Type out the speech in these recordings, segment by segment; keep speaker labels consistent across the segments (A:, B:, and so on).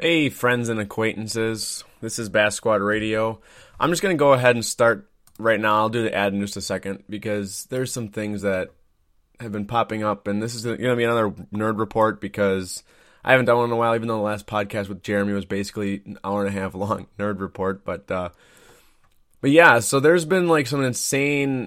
A: Hey, friends and acquaintances. This is Bass Squad Radio. I'm just going to go ahead and start right now. I'll do the ad in just a second because there's some things that have been popping up, and this is going to be another nerd report because I haven't done one in a while, even though the last podcast with Jeremy was basically an hour and a half long nerd report. But yeah, so there's been like some insane,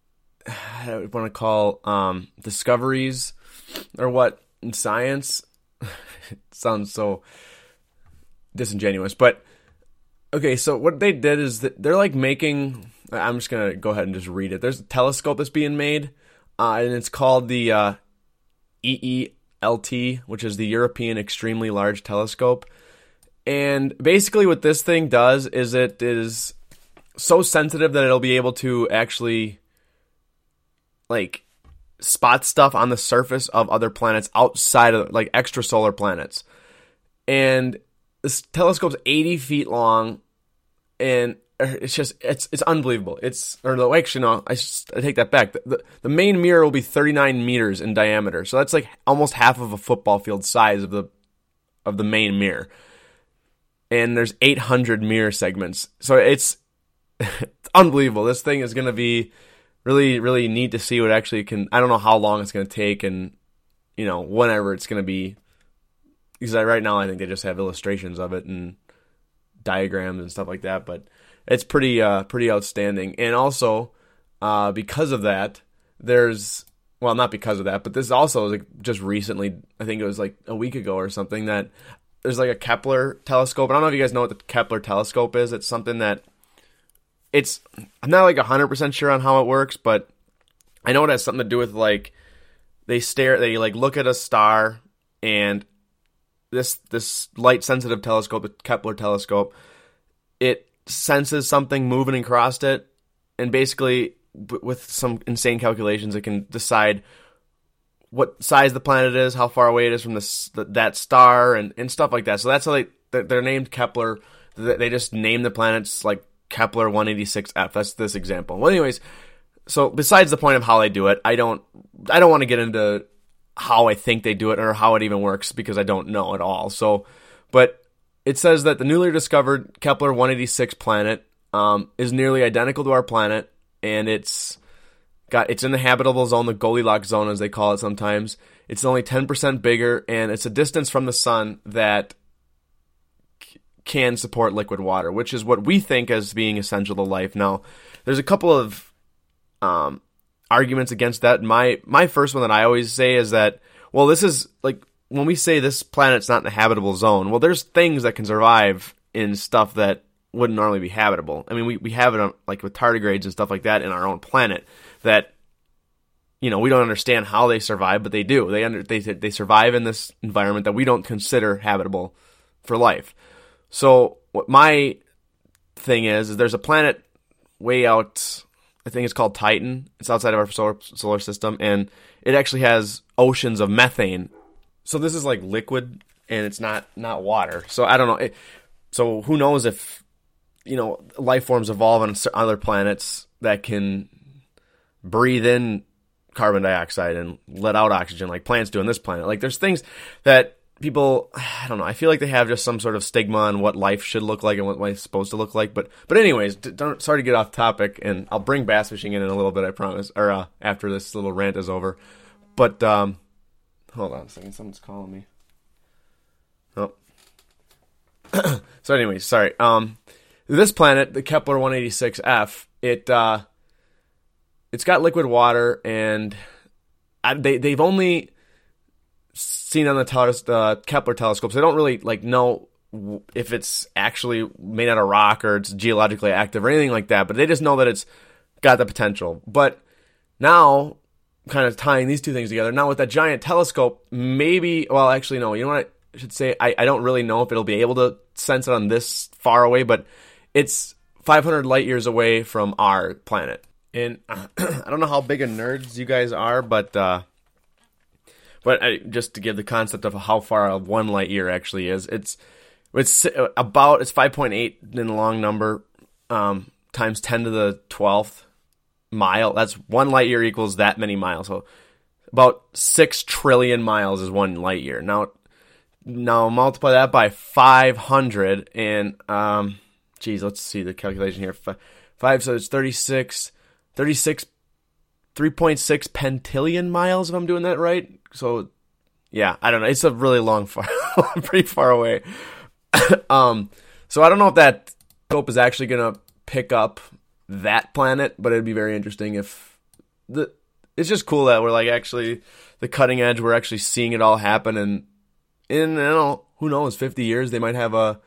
A: I want to call discoveries or what in science. It sounds so disingenuous, but okay, so what they did is that they're like making, I'm just gonna go ahead and just read it. There's a telescope that's being made, and it's called the EELT, which is the European Extremely Large Telescope. And basically what this thing does is it is so sensitive that it'll be able to actually like spot stuff on the surface of other planets outside of like extrasolar planets. And this telescope's 80 feet long, and it's unbelievable. I take that back. The main mirror will be 39 meters in diameter, so that's like almost half of a football field size of the main mirror. And there's 800 mirror segments, so it's unbelievable. This thing is going to be really, really neat to see what actually can. I don't know how long it's going to take, and whenever it's going to be. Because right now I think they just have illustrations of it and diagrams and stuff like that, but it's pretty outstanding. And also, because of that, not because of that, but this also like just recently, I think it was like a week ago or something, that there's like a Kepler telescope. I don't know if you guys know what the Kepler telescope is. It's something that I'm not like 100% sure on how it works, but I know it has something to do with like they like look at a star, and this light sensitive telescope, the Kepler telescope, it senses something moving across it, and basically with some insane calculations it can decide what size the planet is, how far away it is from that star, and stuff like that. So that's how they're named Kepler. They just name the planets like Kepler 186f. That's this example. Well, anyways, so besides the point of how they do it, I don't want to get into how I think they do it or how it even works because I don't know at all. So, but it says that the newly discovered Kepler 186 planet is nearly identical to our planet, and it's in the habitable zone, the Goldilocks zone as they call it sometimes. It's only 10% bigger, and it's a distance from the sun that can support liquid water, which is what we think as being essential to life. Now, there's a couple of arguments against that. My first one that I always say is that, well, this is like when we say this planet's not in the habitable zone, well, there's things that can survive in stuff that wouldn't normally be habitable. I mean, we have it on, like with tardigrades and stuff like that in our own planet that we don't understand how they survive, but they do. They survive in this environment that we don't consider habitable for life. So what my thing is there's a planet way out. I think it's called Titan. It's outside of our solar system, and it actually has oceans of methane. So this is like liquid, and it's not water. So I don't know. So who knows if life forms evolve on other planets that can breathe in carbon dioxide and let out oxygen like plants do on this planet. Like there's things that people, I don't know, I feel like they have just some sort of stigma on what life should look like and what life's supposed to look like. But anyways, sorry to get off topic, and I'll bring bass fishing in a little bit, I promise, or after this little rant is over. But hold on a second, someone's calling me. Oh. So anyways, sorry. This planet, the Kepler 186f, it's got liquid water, and they've only seen on the Kepler telescopes. They don't really know if it's actually made out of rock or it's geologically active or anything like that, but they just know that it's got the potential. But now, kind of tying these two things together, now with that giant telescope, maybe, well, actually, no, you know what I should say? I don't really know if it'll be able to sense it on this far away, but it's 500 light years away from our planet. And I don't know how big of nerds you guys are, but just to give the concept of how far 1 light year actually is, it's 5.8 in the long number times 10 to the 12th mile. That's 1 light year equals that many miles. So about 6 trillion miles is 1 light year. Now, Now multiply that by 500 and, let's see the calculation here. So it's 3.6 pentillion miles, if I'm doing that right. So, yeah, I don't know. It's a really long, pretty far away. So I don't know if that scope is actually going to pick up that planet, but it'd be very interesting if it's just cool that we're like actually the cutting edge. We're actually seeing it all happen, and in, who knows, 50 years they might have a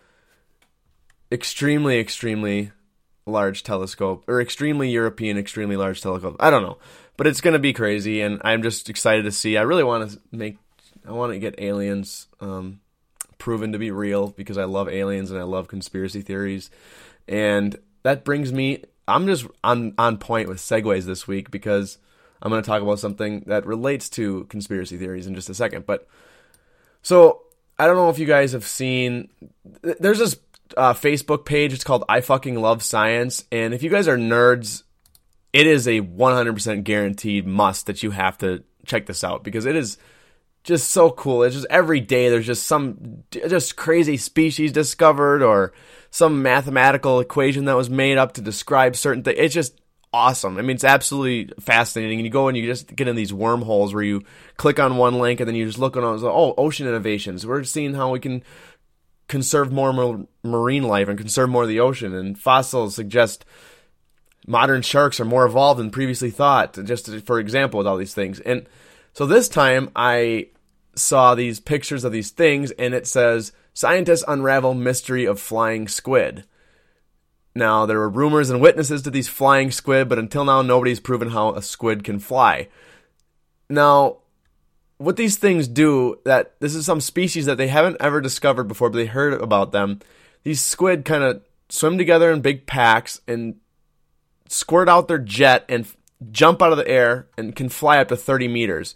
A: extremely, extremely large telescope, or extremely European, extremely large telescope. I don't know, but it's going to be crazy, and I'm just excited to see. I really want to get aliens proven to be real, because I love aliens and I love conspiracy theories. And that brings me, I'm just on point with segues this week, because I'm going to talk about something that relates to conspiracy theories in just a second. But so I don't know if you guys have seen, there's this Facebook page. It's called I Fucking Love Science. And if you guys are nerds, it is a 100% guaranteed must that you have to check this out, because it is just so cool. It's just every day there's just some just crazy species discovered, or some mathematical equation that was made up to describe certain things. It's just awesome. I mean, it's absolutely fascinating. And you go and you just get in these wormholes where you click on one link and then you just look on, ocean innovations. We're seeing how we can conserve more marine life and conserve more of the ocean. And fossils suggest modern sharks are more evolved than previously thought, just for example, with all these things. And so this time I saw these pictures of these things, and it says, scientists unravel mystery of flying squid. Now, there were rumors and witnesses to these flying squid, but until now, nobody's proven how a squid can fly. Now, what these things do, that this is some species that they haven't ever discovered before, but they heard about them. These squid kind of swim together in big packs and squirt out their jet and jump out of the air and can fly up to 30 meters.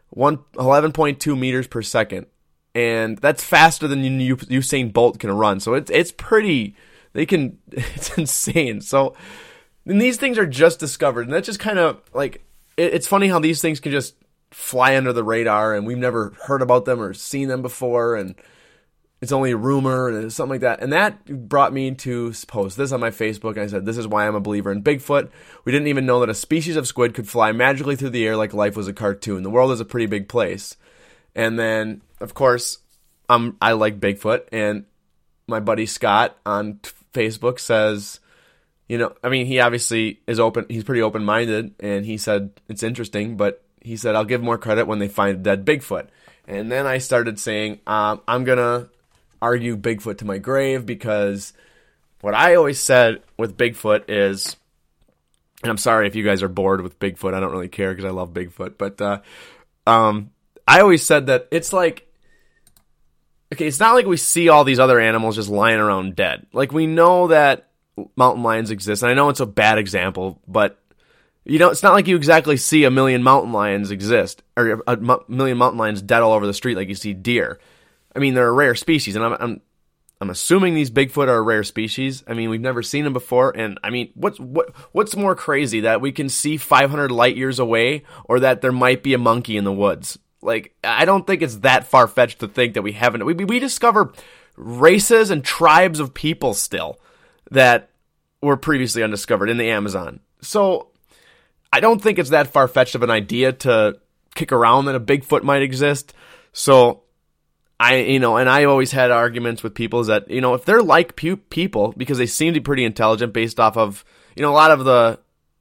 A: 11.2 meters per second. And that's faster than Usain Bolt can run. So it's pretty, it's insane. So, and these things are just discovered. And that's just kind of like, it's funny how these things can just fly under the radar, and we've never heard about them or seen them before. And it's only a rumor and something like that. And that brought me to post this on my Facebook. I said, this is why I'm a believer in Bigfoot. We didn't even know that a species of squid could fly magically through the air like life was a cartoon. The world is a pretty big place. And then, of course, I like Bigfoot. And my buddy Scott on Facebook says, he obviously is open. He's pretty open-minded. And he said, it's interesting. But he said, I'll give more credit when they find a dead Bigfoot. And then I started saying, I'm going to argue Bigfoot to my grave, because what I always said with Bigfoot is, and I'm sorry if you guys are bored with Bigfoot, I don't really care because I love Bigfoot, but I always said that it's like, okay, it's not like we see all these other animals just lying around dead. Like, we know that mountain lions exist, and I know it's a bad example, but it's not like you exactly see a million mountain lions exist, or a million mountain lions dead all over the street like you see deer. I mean, they're a rare species, and I'm assuming these Bigfoot are a rare species. I mean, we've never seen them before, and I mean, what's more crazy, that we can see 500 light years away, or that there might be a monkey in the woods? Like, I don't think it's that far-fetched to think that we haven't. We discover races and tribes of people still that were previously undiscovered in the Amazon. So I don't think it's that far-fetched of an idea to kick around that a Bigfoot might exist. So and I always had arguments with people is that, if they're like people, because they seem to be pretty intelligent based off of, a lot of the,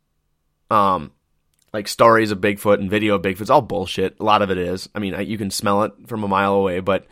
A: like stories of Bigfoot and video of Bigfoot, it's all bullshit. A lot of it is. I mean, you can smell it from a mile away, but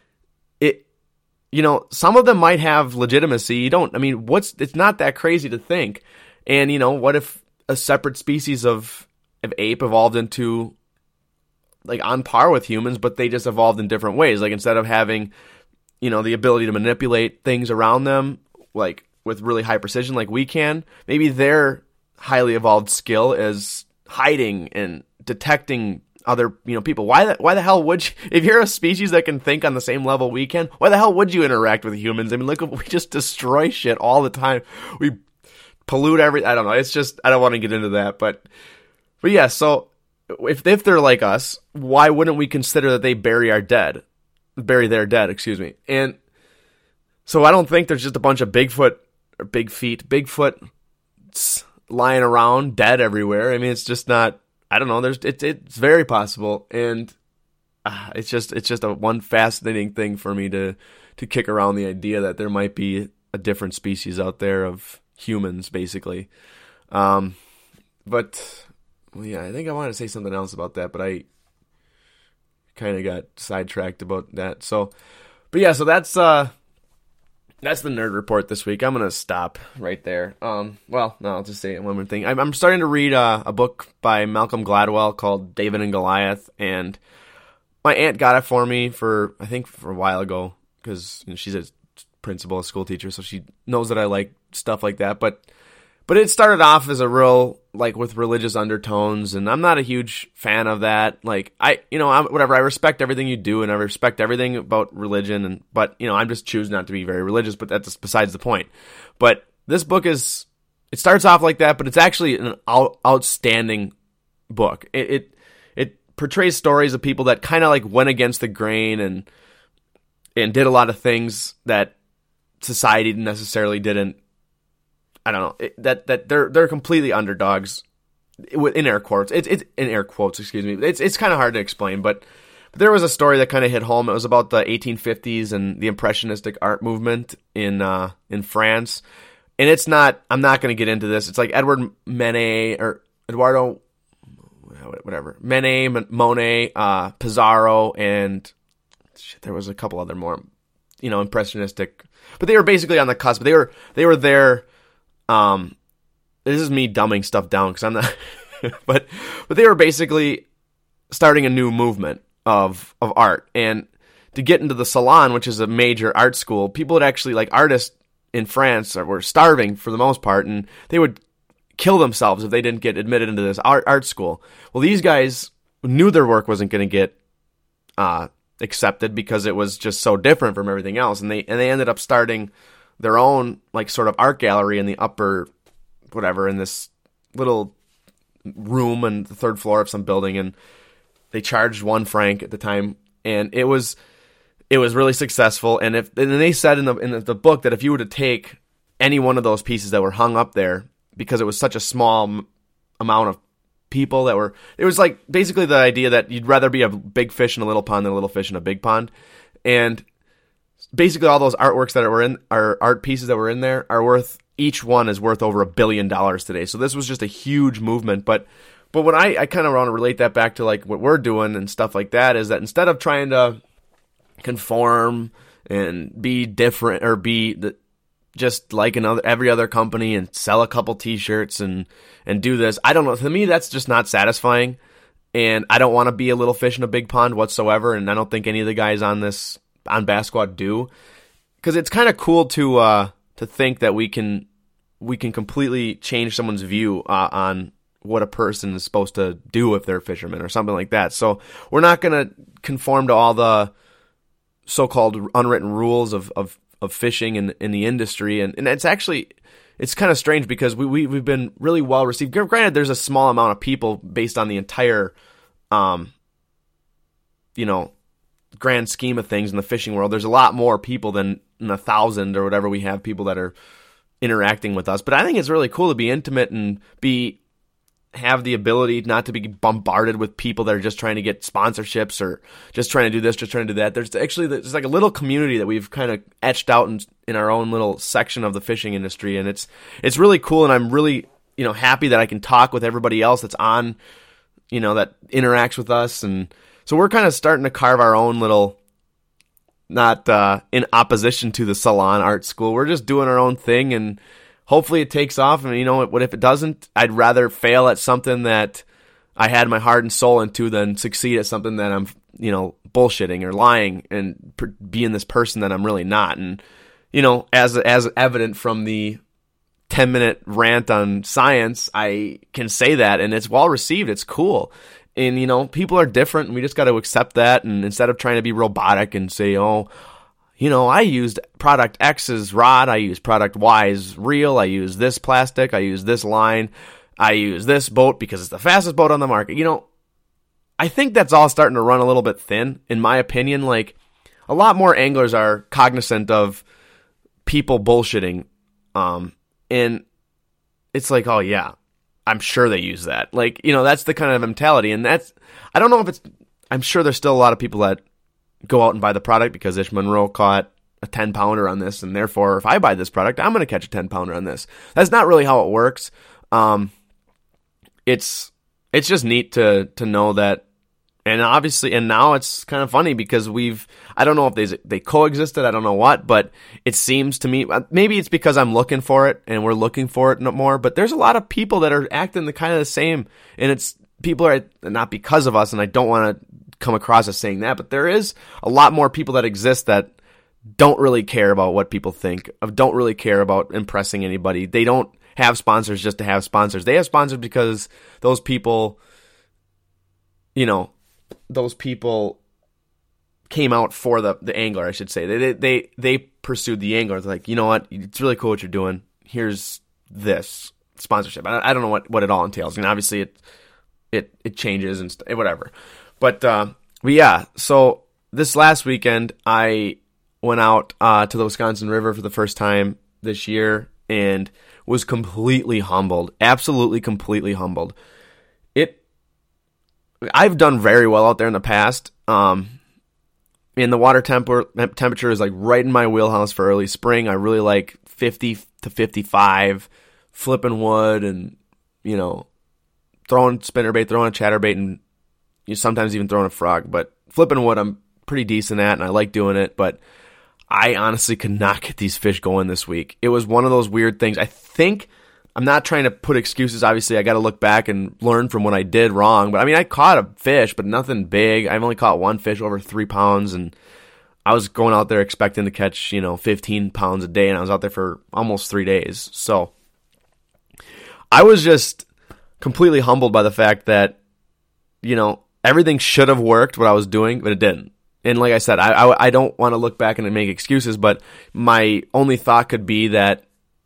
A: some of them might have legitimacy. It's not that crazy to think. And, what if a separate species of ape evolved into, like, on par with humans, but they just evolved in different ways. Like, instead of having, the ability to manipulate things around them, like, with really high precision like we can, maybe their highly evolved skill is hiding and detecting other, people. Why the hell would you, if you're a species that can think on the same level we can, why the hell would you interact with humans? I mean, look, we just destroy shit all the time. We pollute I don't know. It's just, I don't want to get into that, but yeah, so if they're like us, why wouldn't we consider that they bury our dead? bury their dead, excuse me. And so I don't think there's just a bunch of Bigfoot lying around dead everywhere. I mean, it's just not, I don't know, it's very possible. And it's just a one fascinating thing for me to kick around the idea that there might be a different species out there of humans, basically. But well, yeah, I think I wanted to say something else about that, but I kind of got sidetracked about that. So, but yeah, so that's the nerd report this week. I'm gonna stop right there. Well, no, I'll just say one more thing. I'm starting to read a book by Malcolm Gladwell called David and Goliath, and my aunt got it for me for a while ago because she's a principal, a school teacher, so she knows that I like stuff like that. But it started off as a real, like, with religious undertones, and I'm not a huge fan of that. Like, whatever, I respect everything you do, and I respect everything about religion, but I'm just choosing not to be very religious, but that's besides the point. But this book it starts off like that, but it's actually an outstanding book. It portrays stories of people that kind of like went against the grain and did a lot of things that society necessarily didn't. I don't know, that they're completely underdogs, in air quotes. It's in air quotes, excuse me. It's kind of hard to explain, but there was a story that kind of hit home. It was about the 1850s and the Impressionistic art movement in France. And it's not, I'm not going to get into this. It's like Edward Manet or Eduardo, whatever, Manet, Monet, Pissarro, and there was a couple other more, impressionistic, but they were basically on the cusp. They were there. This is me dumbing stuff down because I'm not, but they were basically starting a new movement of art. And to get into the Salon, which is a major art school, people would actually, like, artists in France were starving for the most part, and they would kill themselves if they didn't get admitted into this art school. Well, these guys knew their work wasn't going to get accepted because it was just so different from everything else, and they ended up starting their own, like, sort of art gallery in the upper, whatever, in this little room on the third floor of some building, and they charged 1 franc at the time, and it was really successful. And they said in the book that if you were to take any one of those pieces that were hung up there, because it was such a small amount of people it was like basically the idea that you'd rather be a big fish in a little pond than a little fish in a big pond, and basically all those artworks that were in, our art pieces that were in there, each one is worth over $1 billion today. So this was just a huge movement. But when I kind of want to relate that back to, like, what we're doing and stuff like that, is that instead of trying to conform and be different or be just like every other company and sell a couple t-shirts and do this, I don't know. To me, that's just not satisfying. And I don't want to be a little fish in a big pond whatsoever. And I don't think any of the guys on Bass Squad do, because it's kind of cool to think that we can completely change someone's view on what a person is supposed to do if they're a fisherman or something like that. So we're not going to conform to all the so-called unwritten rules of fishing in the industry, and it's kind of strange because we've been really well received. Granted, there's a small amount of people based on the entire grand scheme of things in the fishing world. There's a lot more people than 1,000 or whatever we have people that are interacting with us. But I think it's really cool to be intimate and have the ability not to be bombarded with people that are just trying to get sponsorships or just trying to do this, just trying to do that. There's like a little community that we've kind of etched out in our own little section of the fishing industry, and it's really cool. And I'm really happy that I can talk with everybody else that's on, that interacts with us. And so we're kind of starting to carve our own little, not in opposition to the Salon Art School. We're just doing our own thing, and hopefully it takes off. And what if it doesn't? I'd rather fail at something that I had my heart and soul into than succeed at something that I'm, bullshitting or lying and being this person that I'm really not. And, as evident from the 10-minute rant on science, I can say that, and it's well received. It's cool. And, people are different, and we just got to accept that. And instead of trying to be robotic and say, I used product X's rod, I used product Y's reel, I used this plastic, I used this line, I used this boat because it's the fastest boat on the market. I think that's all starting to run a little bit thin, in my opinion. Like, a lot more anglers are cognizant of people bullshitting. And it's like, oh yeah, I'm sure they use that. Like, that's the kind of mentality. And I don't know if I'm sure there's still a lot of people that go out and buy the product because Ish Monroe caught a 10-pounder on this, and therefore, if I buy this product, I'm going to catch a 10-pounder on this. That's not really how it works. It's just neat to know that, and obviously, and now it's kind of funny because I don't know if they coexisted, I don't know what, but it seems to me, maybe it's because I'm looking for it, and we're looking for it more, but there's a lot of people that are acting kind of the same, and people are not because of us, and I don't want to come across as saying that, but there is a lot more people that exist that don't really care about what people think, don't really care about impressing anybody. They don't have sponsors just to have sponsors. They have sponsors because those people came out for the angler, I should say. They pursued the angler. They're like, you know what? It's really cool what you're doing. Here's this sponsorship. I don't know what it all entails. I mean, obviously it changes and whatever. But yeah, so this last weekend, I went out to the Wisconsin River for the first time this year and was completely humbled. Absolutely completely humbled. I've done very well out there in the past. And the water temperature is like right in my wheelhouse for early spring. I really like 50 to 55, flipping wood and, throwing spinnerbait, throwing a chatterbait, and sometimes even throwing a frog. But flipping wood, I'm pretty decent at, and I like doing it. But I honestly could not get these fish going this week. It was one of those weird things. I think, I'm not trying to put excuses. Obviously, I got to look back and learn from what I did wrong. But I mean, I caught a fish, but nothing big. I've only caught one fish over 3 pounds, and I was going out there expecting to catch, 15 pounds a day, and I was out there for almost 3 days. So I was just completely humbled by the fact that, everything should have worked what I was doing, but it didn't. And like I said, I don't want to look back and make excuses, but my only thought could be that,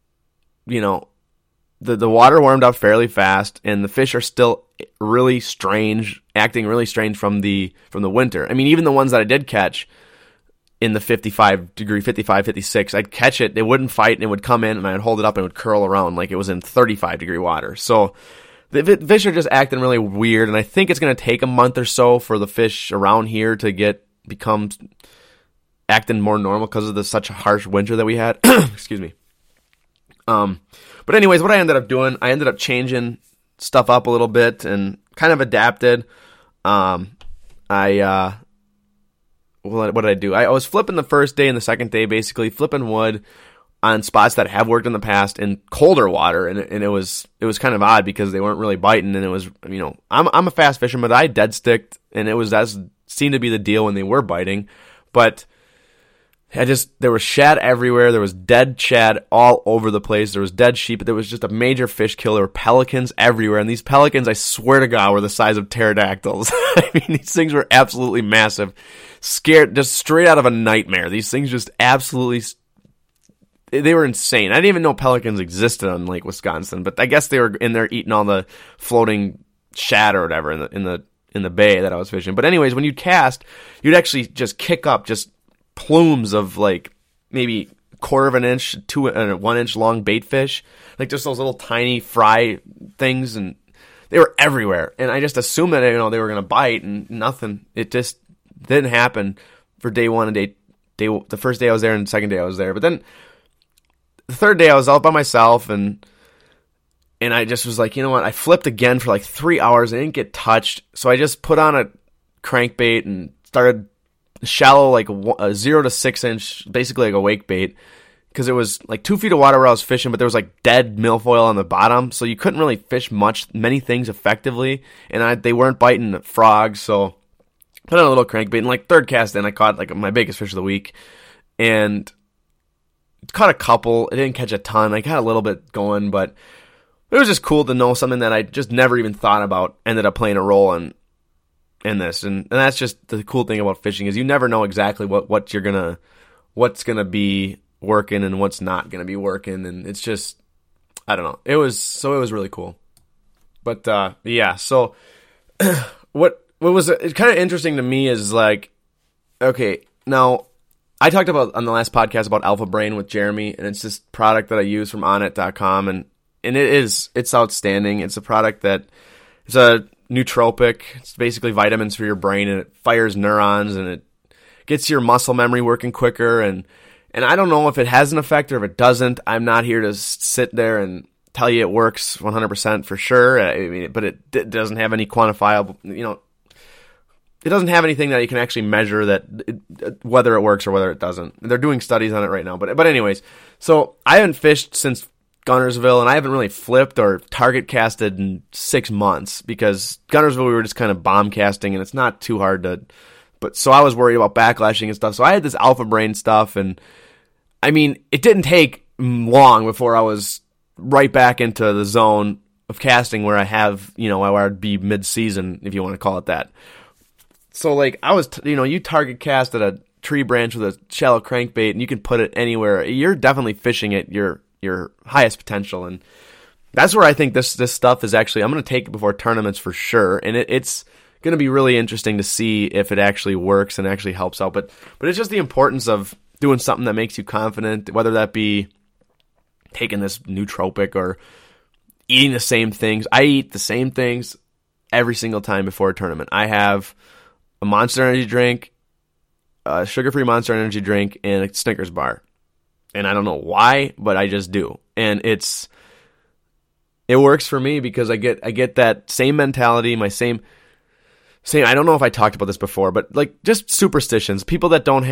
A: the water warmed up fairly fast, and the fish are still really strange, acting really strange from the winter. I mean, even the ones that I did catch in the 55, 56, I'd catch it, it wouldn't fight, and it would come in, and I'd hold it up, and it would curl around like it was in 35-degree water. So the fish are just acting really weird, and I think it's going to take a month or so for the fish around here to become acting more normal because of such a harsh winter that we had. Excuse me. But anyways, what I ended up doing, I ended up changing stuff up a little bit and kind of adapted. What did I do? I was flipping the first day and the second day, basically flipping wood on spots that have worked in the past in colder water, and it was kind of odd because they weren't really biting, and it was, I'm a fast fisherman, but I dead sticked, and that seemed to be the deal when they were biting, but there was shad everywhere. There was dead shad all over the place. There was dead sheep. There was just a major fish kill. There were pelicans everywhere. And these pelicans, I swear to God, were the size of pterodactyls. I mean, these things were absolutely massive. Scared, just straight out of a nightmare. These things just absolutely, they were insane. I didn't even know pelicans existed on Lake Wisconsin, but I guess they were in there eating all the floating shad or whatever in the bay that I was fishing. But anyways, when you'd cast, you'd actually just kick up just plumes of like maybe 1/4 of an inch to 1 inch long bait fish, like just those little tiny fry things, and they were everywhere. And I just assumed that they were going to bite, and nothing. It just didn't happen for day one and the first day I was there and the second day I was there. But then the third day I was out by myself, and I just was like, you know what? I flipped again for like 3 hours. I didn't get touched, so I just put on a crankbait and started shallow, like a 0 to 6 inch, basically like a wake bait, because it was like 2 feet of water where I was fishing, but there was like dead milfoil on the bottom, so you couldn't really fish many things effectively, and they weren't biting frogs, so put on a little crankbait, and like third cast in, I caught like my biggest fish of the week, and caught a couple. I didn't catch a ton. I got a little bit going, but it was just cool to know something that I just never even thought about ended up playing a role in this, and that's just the cool thing about fishing, is you never know exactly what's gonna be working and what's not gonna be working, and it's just, I don't know. It was really cool. But yeah, so what was kind of interesting to me is like, okay, now I talked about on the last podcast about Alpha Brain with Jeremy, and it's this product that I use from Onnit.com, and it's outstanding. It's a product that is a nootropic. It's basically vitamins for your brain, and it fires neurons, and it gets your muscle memory working quicker, and I don't know if it has an effect or if it doesn't. I'm not here to sit there and tell you it works 100% for sure. I mean, but it doesn't have any quantifiable, it doesn't have anything that you can actually measure that whether it works or whether it doesn't. They're doing studies on it right now. But anyways, so I haven't fished since Guntersville, and I haven't really flipped or target casted in 6 months because Guntersville we were just kind of bomb casting, and it's not too hard to. But so I was worried about backlashing and stuff. So I had this Alpha Brain stuff, and I mean, it didn't take long before I was right back into the zone of casting where I have, where I'd be mid-season, if you want to call it that. So, like, I was, you target cast at a tree branch with a shallow crankbait, and you can put it anywhere. You're definitely fishing at your highest potential, and that's where I think this stuff is actually, I'm going to take it before tournaments for sure, and it's going to be really interesting to see if it actually works and actually helps out. But it's just the importance of doing something that makes you confident, whether that be taking this nootropic or eating the same things. I eat the same things every single time before a tournament. I have a Monster Energy drink, a sugar-free Monster Energy drink, and a Snickers bar. And I don't know why, but I just do. And it works for me because I get that same mentality, my same. I don't know if I talked about this before, but like just superstitions. People that don't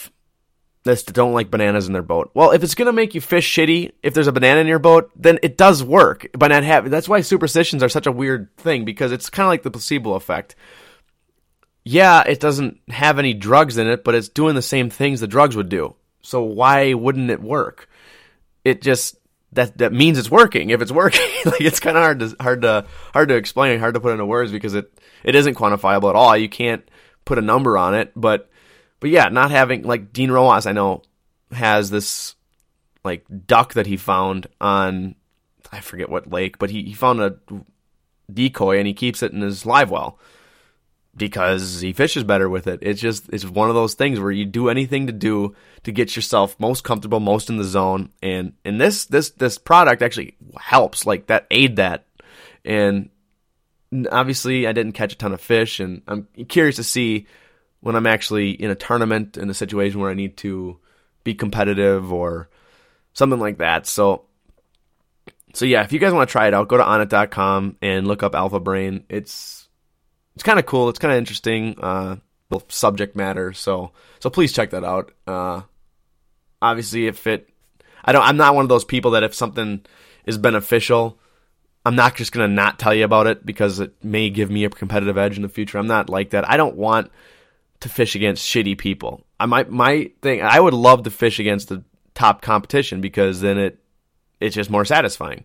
A: like bananas in their boat. Well, if it's going to make you fish shitty, if there's a banana in your boat, then it does work. That's why superstitions are such a weird thing, because it's kind of like the placebo effect. Yeah, it doesn't have any drugs in it, but it's doing the same things the drugs would do. So why wouldn't it work? It just that means it's working. If it's working, like it's kind of hard to explain, hard to put into words because it isn't quantifiable at all. You can't put a number on it, but yeah, not having, like Dean Rojas, I know, has this like duck that he found on, I forget what lake, but he found a decoy and he keeps it in his live well because he fishes better with it. It's one of those things where you do anything to get yourself most comfortable, most in the zone, and this product actually helps, like that, aid that. And obviously I didn't catch a ton of fish, and I'm curious to see when I'm actually in a tournament, in a situation where I need to be competitive or something like that. So yeah, if you guys want to try it out, go to Onnit.com and look up Alpha Brain. It's kind of cool. It's kind of interesting subject matter. So please check that out. Obviously, I'm not one of those people that if something is beneficial, I'm not just going to not tell you about it because it may give me a competitive edge in the future. I'm not like that. I don't want to fish against shitty people. My thing, I would love to fish against the top competition because then it's just more satisfying.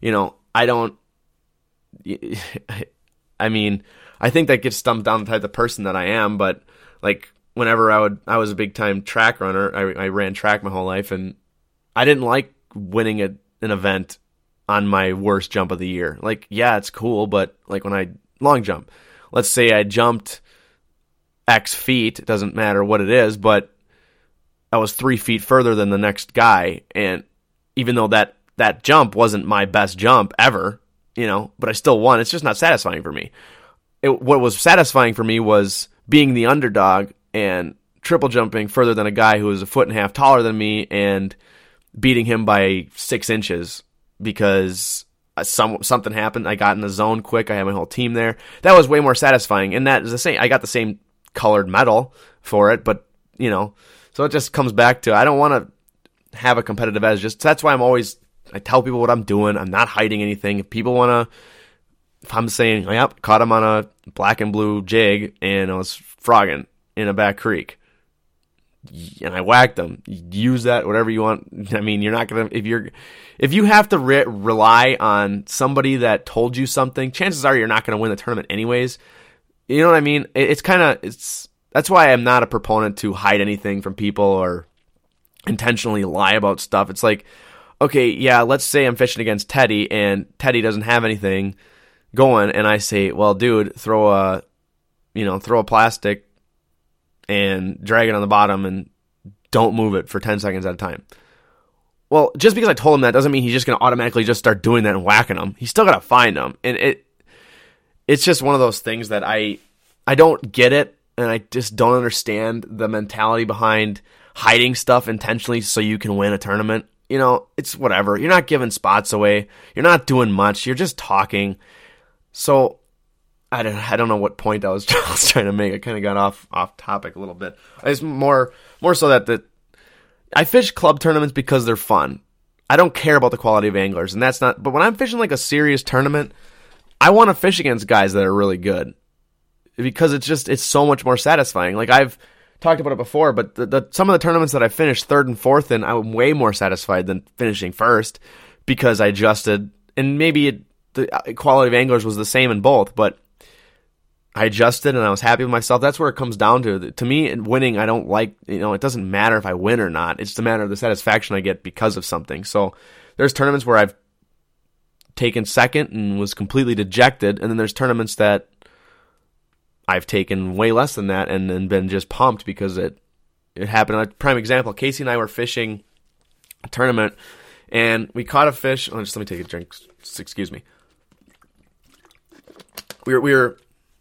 A: I mean, I think that gets stumped down the type of person that I am, but like whenever I was a big time track runner, I ran track my whole life, and I didn't like winning an event on my worst jump of the year. Like, yeah, it's cool, but like when I long jump, let's say I jumped X feet, it doesn't matter what it is, but I was 3 feet further than the next guy, and even though that jump wasn't my best jump ever, but I still won, it's just not satisfying for me. What was satisfying for me was being the underdog and triple jumping further than a guy who was 1.5 feet taller than me and beating him by 6 inches because something happened. I got in the zone quick. I had my whole team there. That was way more satisfying, and that is the same. I got the same colored medal for it, but so it just comes back to I don't want to have a competitive edge. That's why I tell people what I'm doing. I'm not hiding anything. If I'm saying, yep, caught him on a black and blue jig and I was frogging in a back creek and I whacked him, use that, whatever you want. I mean, you're not going to, if you have to rely on somebody that told you something, chances are you're not going to win the tournament anyways. You know what I mean? That's why I'm not a proponent to hide anything from people or intentionally lie about stuff. It's like, okay, yeah, let's say I'm fishing against Teddy and Teddy doesn't have anything going, and I say, well, dude, throw a plastic and drag it on the bottom and don't move it for 10 seconds at a time. Well, just because I told him that doesn't mean he's just going to automatically just start doing that and whacking them. He's still got to find them. And it's just one of those things that I don't get it, and I just don't understand the mentality behind hiding stuff intentionally so you can win a tournament. It's whatever. You're not giving spots away. You're not doing much. You're just talking. So I don't know what point I was trying to make. I kind of got off topic a little bit. It's more so that I fish club tournaments because they're fun. I don't care about the quality of anglers, and that's not. But when I'm fishing like a serious tournament, I want to fish against guys that are really good because it's so much more satisfying. Like I've talked about it before, but some of the tournaments that I finished third and fourth in, I'm way more satisfied than finishing first because I adjusted, and maybe the quality of anglers was the same in both, but I adjusted and I was happy with myself. That's where it comes down to. To me, winning, I don't like, it doesn't matter if I win or not. It's the matter of the satisfaction I get because of something. So there's tournaments where I've taken second and was completely dejected, and then there's tournaments that I've taken way less than that and been just pumped because it happened. A prime example, Casey and I were fishing a tournament, and we caught a fish. Just let me take a drink. Excuse me. We were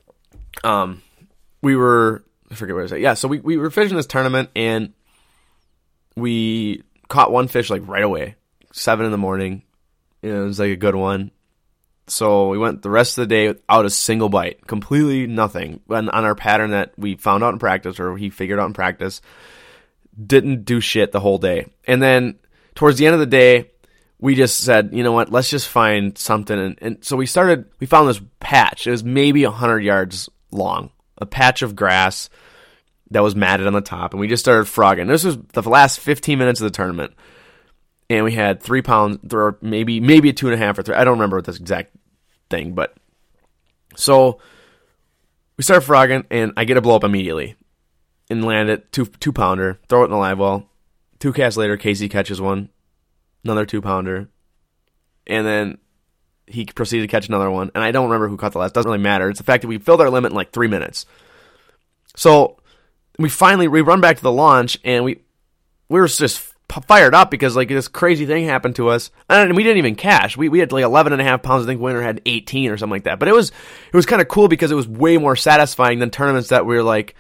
A: I forget what I was saying. Yeah, so we were fishing this tournament, and we caught one fish like right away, 7 a.m. It was like a good one. So we went the rest of the day without a single bite, completely nothing. On our pattern that we found out in practice, or he figured out in practice, didn't do shit the whole day. And then towards the end of the day, we just said, you know what, let's just find something. And so we found this patch. It was maybe 100 yards long, a patch of grass that was matted on the top, and we just started frogging. This was the last 15 minutes of the tournament, and we had 3 pounds, or maybe a 2.5 or 3. I don't remember this exact thing, but so we started frogging, and I get a blow up immediately and land it, 2-pounder, throw it in the live well. 2 casts later, Casey catches one, another 2-pounder, and then he proceeded to catch another one, and I don't remember who caught the last. Doesn't really matter. It's the fact that we filled our limit in like 3 minutes. So we run back to the launch, and we were just fired up because like this crazy thing happened to us, and we didn't even cash. We had like 11.5 pounds. I think winner had 18 or something like that. But it was kind of cool because it was way more satisfying than tournaments that we were like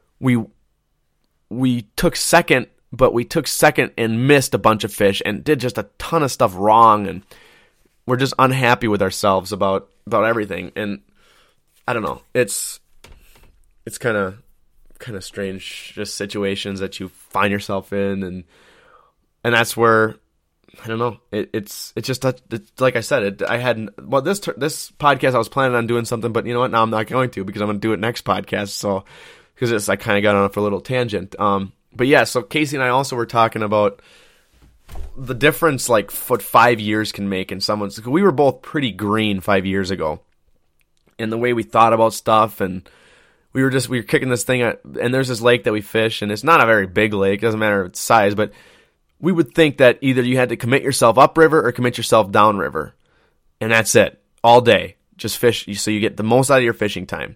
A: we took second, but we took second and missed a bunch of fish and did just a ton of stuff wrong, and we're just unhappy with ourselves about everything. And I don't know. It's kind of strange, just situations that you find yourself in, and that's where I don't know. It's just like I said. This podcast I was planning on doing something, but you know what? Now I'm not going to because I'm going to do it next podcast. So because I kind of got on for a little tangent. But yeah. So Casey and I also were talking about the difference like what 5 years can make in someone's. We were both pretty green 5 years ago, in the way we thought about stuff, and we were kicking this thing at, and there's this lake that we fish, and it's not a very big lake, doesn't matter its size, but we would think that either you had to commit yourself upriver or commit yourself downriver, and that's it all day. Just fish so you get the most out of your fishing time.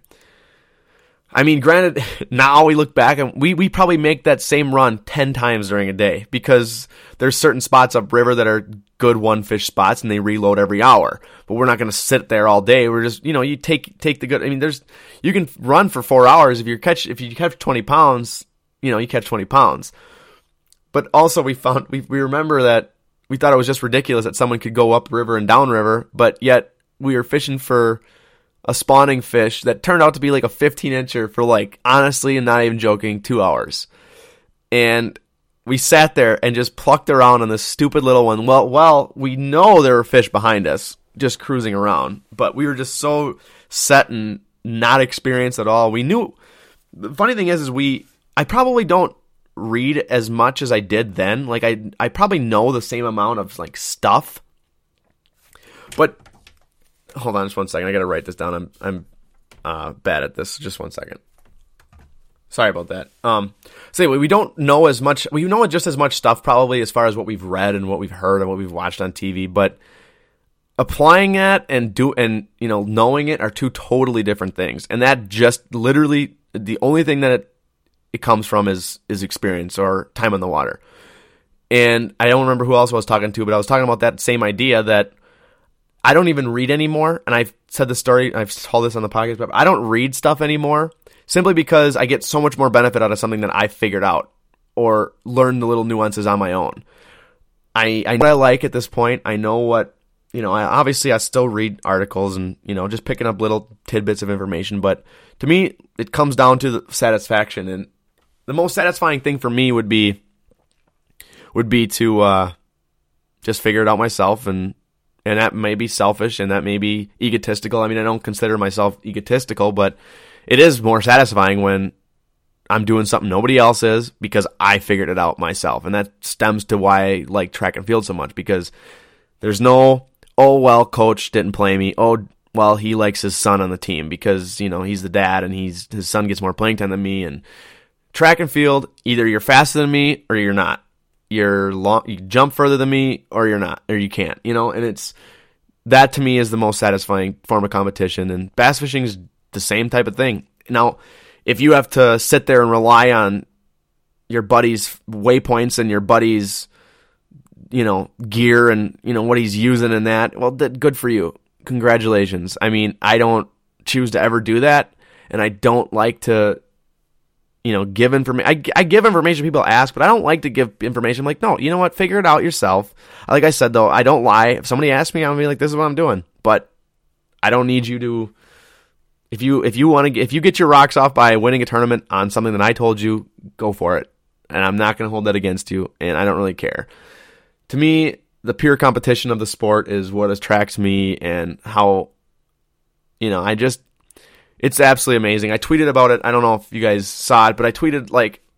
A: I mean, granted, now we look back and we probably make that same run 10 times during a day because there's certain spots upriver that are good one fish spots and they reload every hour. But we're not going to sit there all day. We're just, you take the good. I mean, you can run for 4 hours if you catch 20 pounds. You catch 20 pounds. But also we remember that we thought it was just ridiculous that someone could go upriver and downriver, but yet we were fishing for a spawning fish that turned out to be like a 15-incher for like, honestly and not even joking, 2 hours. And we sat there and just plucked around on this stupid little one. Well, we know there were fish behind us just cruising around, but we were just so set and not experienced at all. We knew. The funny thing is I probably don't read as much as I did then. Like I probably know the same amount of like stuff, but hold on just one second. I got to write this down. I'm bad at this. Just one second. Sorry about that. So anyway, we don't know as much. We know just as much stuff probably as far as what we've read and what we've heard and what we've watched on TV, but applying that and knowing it are two totally different things. And that just literally the only thing that it comes from is experience or time on the water. And I don't remember who else I was talking to, but I was talking about that same idea that I don't even read anymore. And I've said this story, I've told this on the podcast, but I don't read stuff anymore simply because I get so much more benefit out of something that I figured out or learned the little nuances on my own. I know what I like at this point. I know what, I still read articles and, just picking up little tidbits of information. But to me, it comes down to the satisfaction. And the most satisfying thing for me would be to just figure it out myself, and that may be selfish and that may be egotistical. I mean, I don't consider myself egotistical, but it is more satisfying when I'm doing something nobody else is because I figured it out myself. And that stems to why I like track and field so much, because there's no, oh, well, coach didn't play me. Oh, well, he likes his son on the team because, he's the dad and his son gets more playing time than me. And track and field, either you're faster than me or you're not. You jump further than me or you're not, or you can't, and it's, that to me is the most satisfying form of competition. And bass fishing is the same type of thing. Now, if you have to sit there and rely on your buddy's waypoints and your buddy's, gear and, what he's using and that, well, good for you. Congratulations. I mean, I don't choose to ever do that. And I don't like to, give information. I give information people ask, but I don't like to give information. I'm like, no, you know what? Figure it out yourself. Like I said, though, I don't lie. If somebody asks me, I'm gonna be like, this is what I'm doing. But I don't need you to. If you get your rocks off by winning a tournament on something that I told you, go for it. And I'm not gonna hold that against you. And I don't really care. To me, the pure competition of the sport is what attracts me, and how, it's absolutely amazing. I tweeted about it. I don't know if you guys saw it, but I tweeted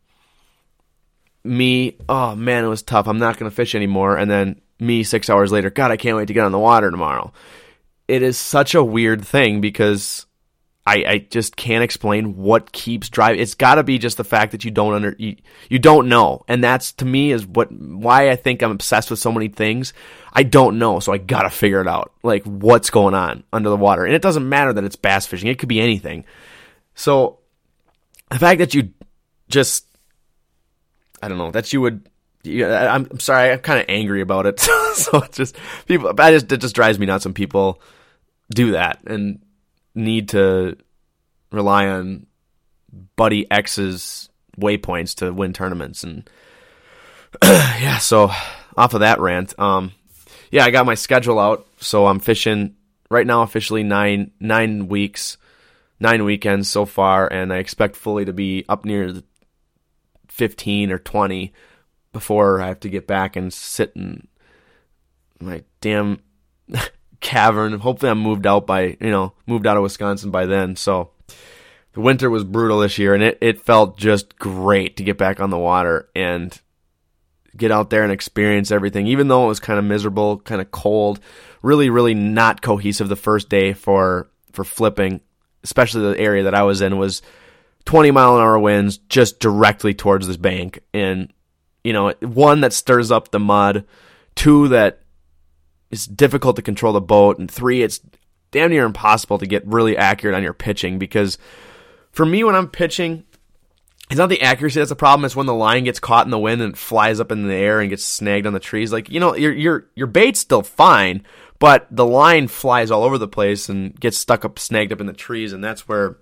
A: oh man, it was tough. I'm not going to fish anymore. And then me 6 hours later, God, I can't wait to get on the water tomorrow. It is such a weird thing because I just can't explain what keeps driving. It's got to be just the fact that you don't know. And that's, to me, is why I think I'm obsessed with so many things. I don't know, so I got to figure it out, like what's going on under the water. And it doesn't matter that it's bass fishing. It could be anything. So the fact that you just, I don't know, that you would, I'm sorry, I'm kind of angry about it. So it's just, it just drives me nuts when people do that and need to rely on Buddy X's waypoints to win tournaments. And yeah, so off of that rant, I got my schedule out, so I'm fishing right now officially 9 weeks, 9 weekends so far, and I expect fully to be up near the 15 or 20 before I have to get back and sit in my damn cavern. Hopefully I'm moved out of Wisconsin by then. So the winter was brutal this year, and it felt just great to get back on the water and get out there and experience everything, even though it was kind of miserable, kind of cold, really, really not cohesive the first day for flipping, especially the area that I was in was 20-mile-an-hour winds just directly towards this bank. And, one, that stirs up the mud, two, that it's difficult to control the boat, and three, it's damn near impossible to get really accurate on your pitching, because for me, when I'm pitching, it's not the accuracy that's the problem. It's when the line gets caught in the wind and it flies up in the air and gets snagged on the trees. Like, your bait's still fine, but the line flies all over the place and gets snagged up in the trees, and that's where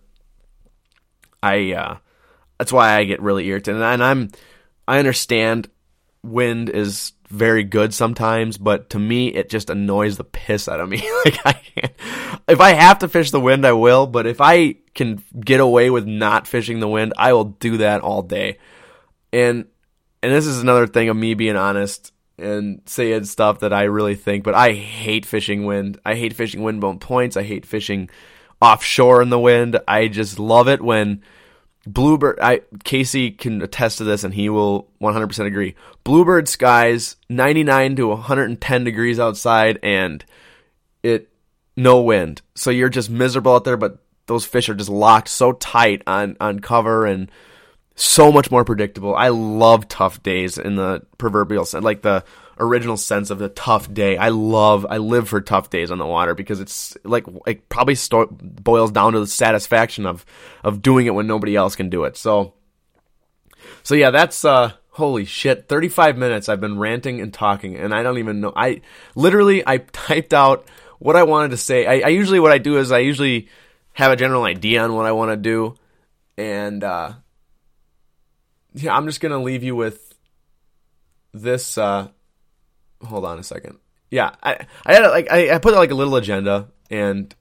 A: that's why I get really irritated. And I understand wind is very good sometimes, but to me, it just annoys the piss out of me. Like, I can't. If I have to fish the wind, I will, but if I can get away with not fishing the wind, I will do that all day. And this is another thing of me being honest and saying stuff that I really think, but I hate fishing wind. I hate fishing windblown points. I hate fishing offshore in the wind. I just love it when bluebird, Casey can attest to this, and he will 100% agree. Bluebird skies, 99 to 110 degrees outside, and no wind. So you're just miserable out there, but those fish are just locked so tight on cover and so much more predictable. I love tough days in the proverbial sense, like the original sense of the tough day. I live for tough days on the water, because it's like, it probably boils down to the satisfaction of doing it when nobody else can do it. So So yeah, that's holy shit, 35 minutes I've been ranting and talking, and I don't even know. I typed out what I wanted to say. I usually, what I do is I usually have a general idea on what I want to do, and yeah, I'm just gonna leave you with this. Hold on a second. Yeah, I had I put like a little agenda, and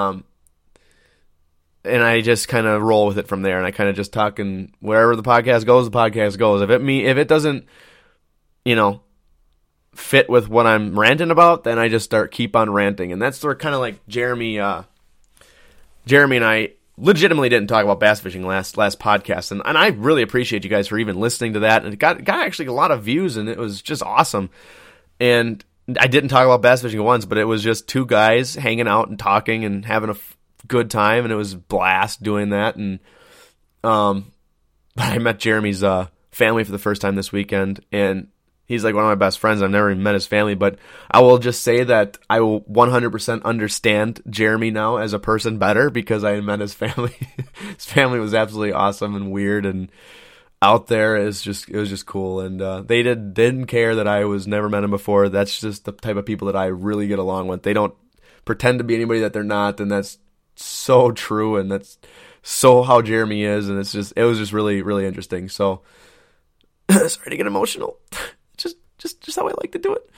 A: I just kind of roll with it from there, and I kind of just talk, and wherever the podcast goes, the podcast goes. If it doesn't, fit with what I'm ranting about, then I just keep on ranting, and that's sort of kind of like Jeremy and I legitimately didn't talk about bass fishing last podcast, and I really appreciate you guys for even listening to that, and it got actually a lot of views, and it was just awesome. And I didn't talk about bass fishing once, but it was just two guys hanging out and talking and having a good time, and it was a blast doing that. And I met Jeremy's family for the first time this weekend, and he's like one of my best friends. I've never even met his family, but I will just say that I will 100% understand Jeremy now as a person better because I met his family. His family was absolutely awesome and weird and out there. It was just cool, and they didn't care that I was never met him before. That's just the type of people that I really get along with. They don't pretend to be anybody that they're not, and that's so true, and that's so how Jeremy is, and it was just really, really interesting. So sorry to get emotional. just how I like to do it.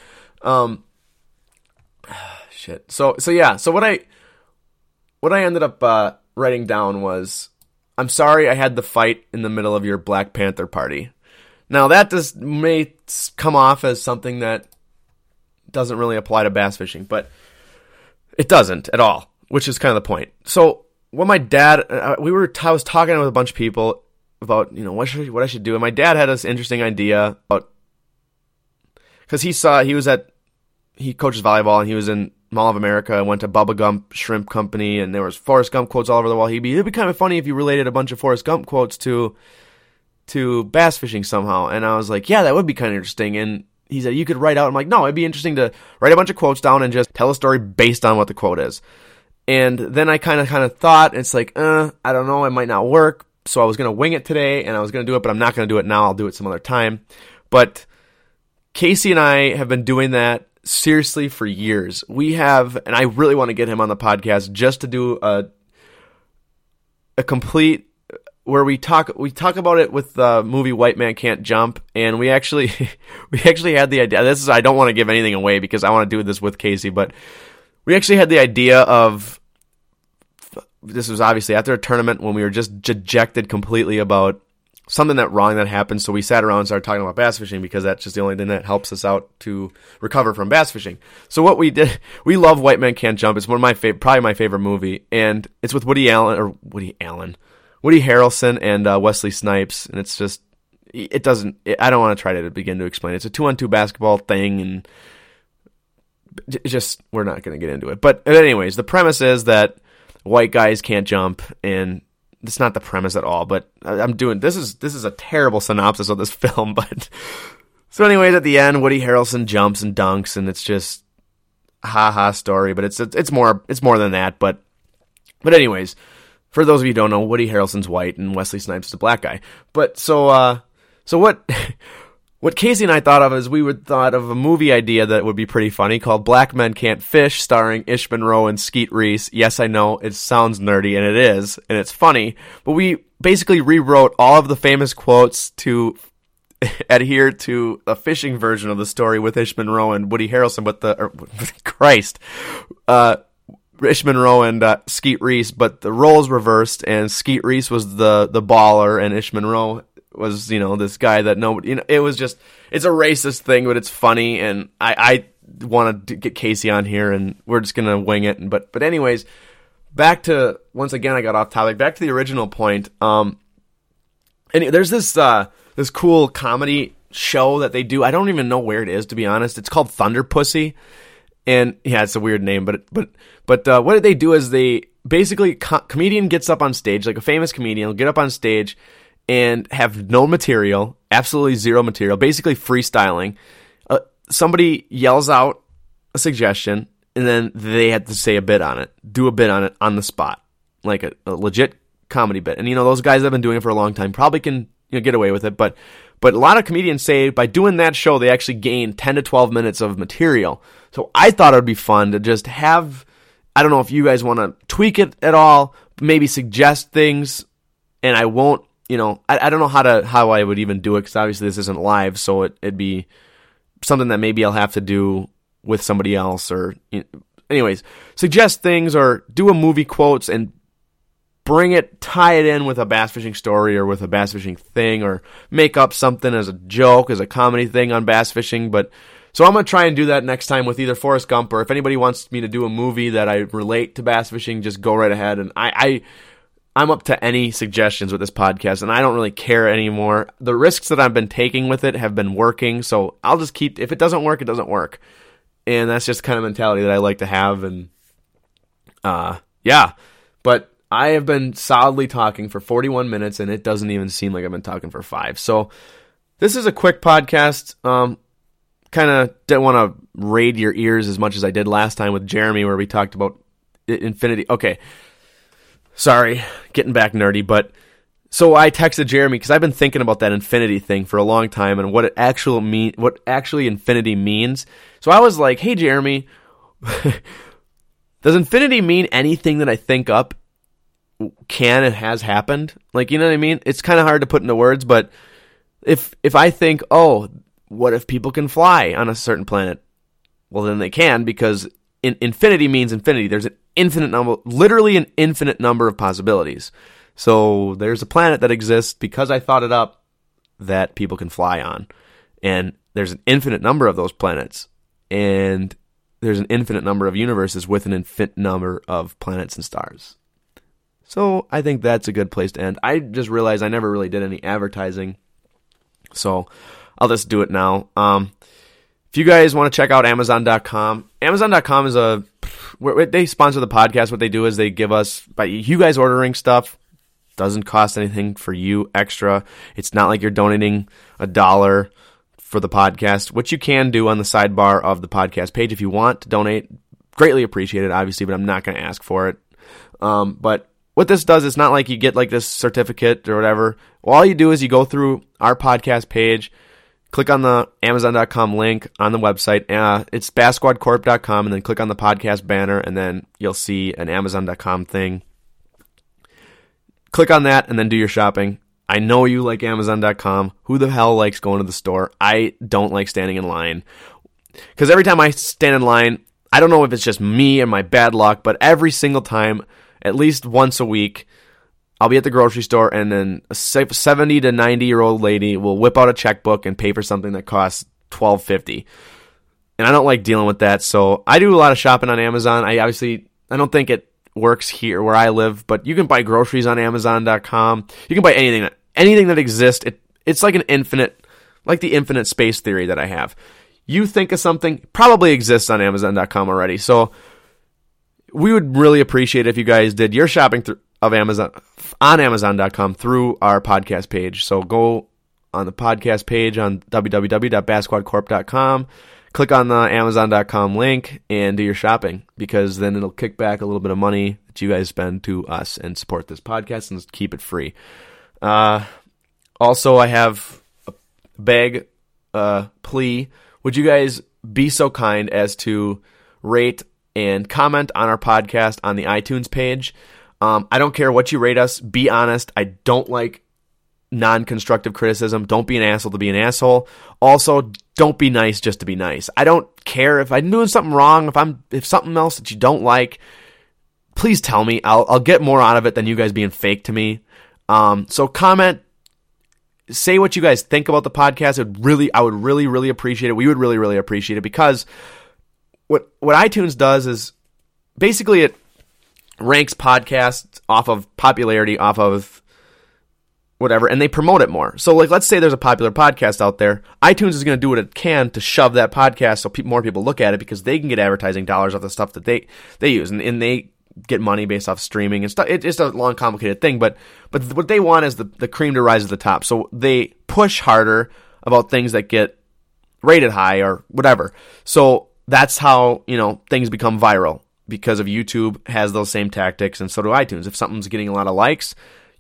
A: Shit. So yeah. So what I ended up writing down was, I'm sorry I had the fight in the middle of your Black Panther party. Now that may come off as something that doesn't really apply to bass fishing, but it doesn't at all, which is kind of the point. So when my dad, I was talking with a bunch of people about, what I should do. And my dad had this interesting idea about, because he coaches volleyball, and he was in Mall of America and went to Bubba Gump Shrimp Company, and there was Forrest Gump quotes all over the wall. It'd be kind of funny if you related a bunch of Forrest Gump quotes to bass fishing somehow. And I was like, yeah, that would be kind of interesting. And he said, you could write out. I'm like, no, it'd be interesting to write a bunch of quotes down and just tell a story based on what the quote is. And then I kind of thought, it's like, I don't know, it might not work. So I was going to wing it today, and I was going to do it, but I'm not going to do it now. I'll do it some other time. But Casey and I have been doing that seriously for years. We have, and I really want to get him on the podcast just to do a complete, where we talk about it with the movie White Man Can't Jump, and we actually had the idea. I don't want to give anything away because I want to do this with Casey, but we actually had the idea of, this was obviously after a tournament when we were just dejected completely about something wrong that happened. So we sat around and started talking about bass fishing because that's just the only thing that helps us out to recover from bass fishing. So what we did, we love White Man Can't Jump. It's one of my probably my favorite movie, and it's with Woody Harrelson and Wesley Snipes, and it's just, I don't want to try to begin to explain it. It's a 2-on-2 basketball thing, and just, we're not going to get into it. But anyways, the premise is that white guys can't jump, and it's not the premise at all, but I'm doing, this is a terrible synopsis of this film, but so anyways, at the end, Woody Harrelson jumps and dunks, and it's just ha story, but it's more than that, but anyways, for those of you who don't know, Woody Harrelson's white and Wesley Snipes is a black guy. But so what Casey and I thought of is thought of a movie idea that would be pretty funny called Black Men Can't Fish, starring Ish Monroe and Skeet Reese. Yes, I know, it sounds nerdy, and it is, and it's funny, but we basically rewrote all of the famous quotes to adhere to a fishing version of the story with Ish Monroe and Woody Harrelson, Ish Monroe and Skeet Reese, but the roles reversed, and Skeet Reese was the baller, and Ish Monroe was, this guy that nobody, it was just, it's a racist thing, but it's funny, and I want to get Casey on here, and we're just going to wing it, but anyways, back to, once again, I got off topic, back to the original point, and there's this cool comedy show that they do, I don't even know where it is, to be honest, it's called Thunder Pussy, and yeah, it's a weird name, but what they do is they basically, comedian gets up on stage, like a famous comedian will get up on stage and have no material, absolutely zero material, basically freestyling. Somebody yells out a suggestion, and then they have to say a bit on it, do a bit on it on the spot, like a legit comedy bit. And those guys that have been doing it for a long time probably can get away with it. But a lot of comedians say by doing that show, they actually gain 10 to 12 minutes of material. So I thought it would be fun to just have, I don't know if you guys want to tweak it at all, maybe suggest things, and I won't, I don't know how I would even do it, because obviously this isn't live, so it'd be something that maybe I'll have to do with somebody else, or anyways, suggest things or do a movie quotes and tie it in with a bass fishing story or with a bass fishing thing, or make up something as a joke, as a comedy thing on bass fishing. But so I'm going to try and do that next time with either Forrest Gump, or if anybody wants me to do a movie that I relate to bass fishing, just go right ahead. And I'm up to any suggestions with this podcast, and I don't really care anymore. The risks that I've been taking with it have been working, so I'll just keep, if it doesn't work, it doesn't work. And that's just kind of mentality that I like to have. And yeah, but I have been solidly talking for 41 minutes, and it doesn't even seem like I've been talking for 5. So this is a quick podcast. Kind of didn't want to raid your ears as much as I did last time with Jeremy, where we talked about infinity. Okay, sorry, getting back nerdy, but so I texted Jeremy because I've been thinking about that infinity thing for a long time and what actually infinity means. So I was like, hey Jeremy, does infinity mean anything that I think up can and has happened? Like, you know what I mean? It's kind of hard to put into words, but if I think, oh, what if people can fly on a certain planet? Well, then they can, because infinity means infinity. There's an infinite number, literally an infinite number of possibilities. So there's a planet that exists because I thought it up that people can fly on. And there's an infinite number of those planets. And there's an infinite number of universes with an infinite number of planets and stars. So I think that's a good place to end. I just realized I never really did any advertising, so I'll just do it now. If you guys want to check out Amazon.com, Amazon.com is they sponsor the podcast. What they do is they give us, by you guys ordering stuff, doesn't cost anything for you extra. It's not like you're donating $1 for the podcast, which you can do on the sidebar of the podcast page if you want to donate. Greatly appreciate it, obviously, but I'm not going to ask for it. But what this does, it's not like you get like this certificate or whatever. Well, all you do is you go through our podcast page, click on the Amazon.com link on the website. It's bassquadcorp.com, and then click on the podcast banner, and then you'll see an Amazon.com thing. Click on that, and then do your shopping. I know you like Amazon.com. Who the hell likes going to the store? I don't like standing in line. Because every time I stand in line, I don't know if it's just me and my bad luck, but every single time, at least once a week, I'll be at the grocery store, and then a 70 to 90-year-old lady will whip out a checkbook and pay for something that costs $12.50. And I don't like dealing with that, so I do a lot of shopping on Amazon. I don't think it works here where I live, but you can buy groceries on Amazon.com. You can buy anything that exists. It's like the infinite space theory that I have. You think of something, probably exists on Amazon.com already. So we would really appreciate it if you guys did your shopping of Amazon on Amazon.com through our podcast page. So go on the podcast page on www.bassquadcorp.com, click on the Amazon.com link, and do your shopping, because then it'll kick back a little bit of money that you guys spend to us and support this podcast and keep it free. Also, I have a big plea. Would you guys be so kind as to rate and comment on our podcast on the iTunes page? I don't care what you rate us. Be honest. I don't like non-constructive criticism. Don't be an asshole to be an asshole. Also, don't be nice just to be nice. I don't care if I'm doing something wrong. If something else that you don't like, please tell me. I'll get more out of it than you guys being fake to me. So comment. Say what you guys think about the podcast. I would really, really appreciate it. We would really, really appreciate it, because what iTunes does is basically it ranks podcasts off of popularity, off of whatever, and they promote it more. So, like, let's say there's a popular podcast out there. iTunes is going to do what it can to shove that podcast so more people look at it, because they can get advertising dollars off the stuff that they use, and they get money based off streaming and stuff. It's a long, complicated thing, but what they want is the cream to rise to the top. So they push harder about things that get rated high or whatever. So that's how, things become viral, because of YouTube has those same tactics, and so do iTunes. If something's getting a lot of likes,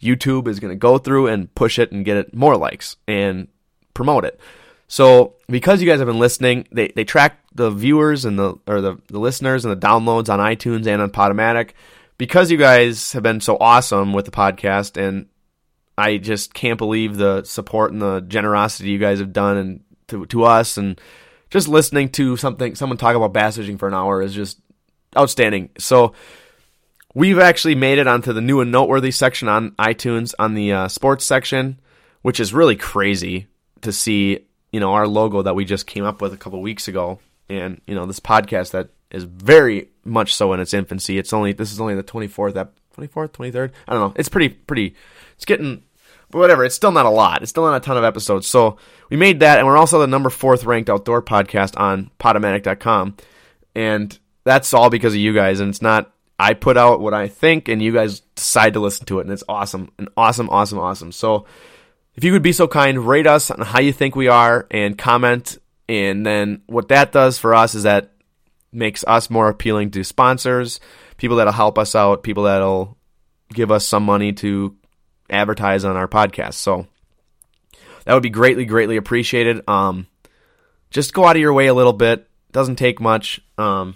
A: YouTube is going to go through and push it and get it more likes and promote it. So because you guys have been listening, they track the viewers and the listeners and the downloads on iTunes and on Podomatic. Because you guys have been so awesome with the podcast, and I just can't believe the support and the generosity you guys have done and to us, and just listening to someone talk about bass fishing for an hour is just outstanding. So we've actually made it onto the new and noteworthy section on iTunes on the sports section, which is really crazy to see, our logo that we just came up with a couple weeks ago. And, this podcast that is very much so in its infancy. This is only the 24th, 23rd? I don't know. It's pretty, it's getting, but whatever. It's still not a lot. It's still not a ton of episodes. So we made that, and we're also the number 4th ranked outdoor podcast on Podomatic.com. And that's all because of you guys. And it's not, I put out what I think, and you guys decide to listen to it. And it's awesome. And awesome. So if you would be so kind, rate us on how you think we are and comment. And then what that does for us is that makes us more appealing to sponsors, people that'll help us out, people that'll give us some money to advertise on our podcast. So that would be greatly, greatly appreciated. Just go out of your way a little bit. Doesn't take much to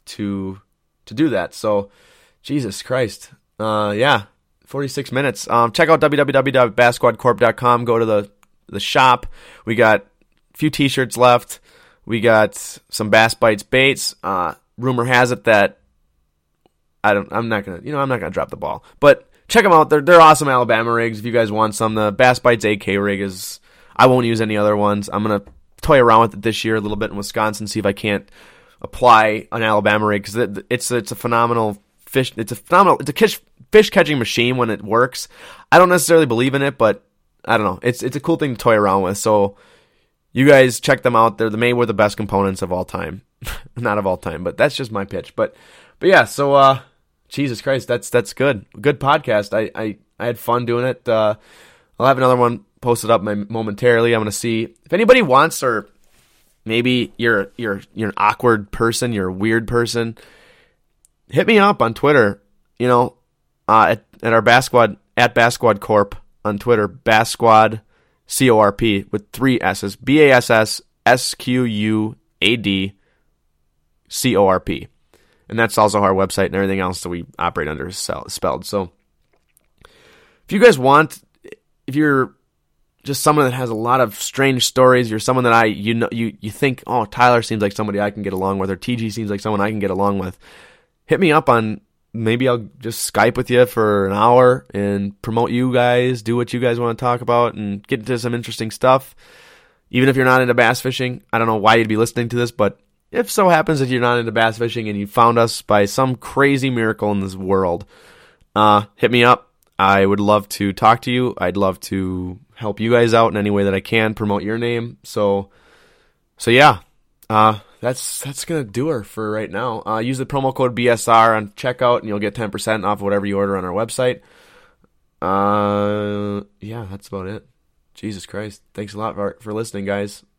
A: do that. So Jesus Christ. 46 minutes. Check out www.bassquadcorp.com. Go to the shop. We got a few t-shirts left. We got some Bass Bites baits. Rumor has it that I'm not gonna drop the ball, but check them out. They're awesome Alabama rigs. If you guys want some, the Bass Bites AK rig is. I won't use any other ones. I'm gonna toy around with it this year a little bit in Wisconsin, see if I can't apply an Alabama rig, because it's a phenomenal fish. It's a fish catching machine when it works. I don't necessarily believe in it, but I don't know. It's a cool thing to toy around with. So you guys check them out. They're made with the best components of all time. Not of all time, but that's just my pitch. But yeah, so Jesus Christ, that's good. Good podcast. I had fun doing it. I'll have another one posted up momentarily. I'm going to see if anybody wants, or maybe you're an awkward person, you're a weird person. Hit me up on Twitter. At our Bass Squad, at Bass Squad Corp on Twitter, Bass Squad CORP with 3 S's, BASSSQUAD CORP. And that's also our website, and everything else that we operate under is spelled. So if you guys want, if you're just someone that has a lot of strange stories, you're someone that you think, oh, Tyler seems like somebody I can get along with, or TG seems like someone I can get along with, hit me up on, maybe I'll just Skype with you for an hour and promote you guys, do what you guys want to talk about, and get into some interesting stuff. Even if you're not into bass fishing, I don't know why you'd be listening to this, but if so happens that you're not into bass fishing and you found us by some crazy miracle in this world, hit me up. I would love to talk to you. I'd love to help you guys out in any way that I can, promote your name. So yeah, that's gonna do her for right now. Use the promo code BSR on checkout, and you'll get 10% off whatever you order on our website. Yeah, that's about it. Jesus Christ. Thanks a lot for listening, guys.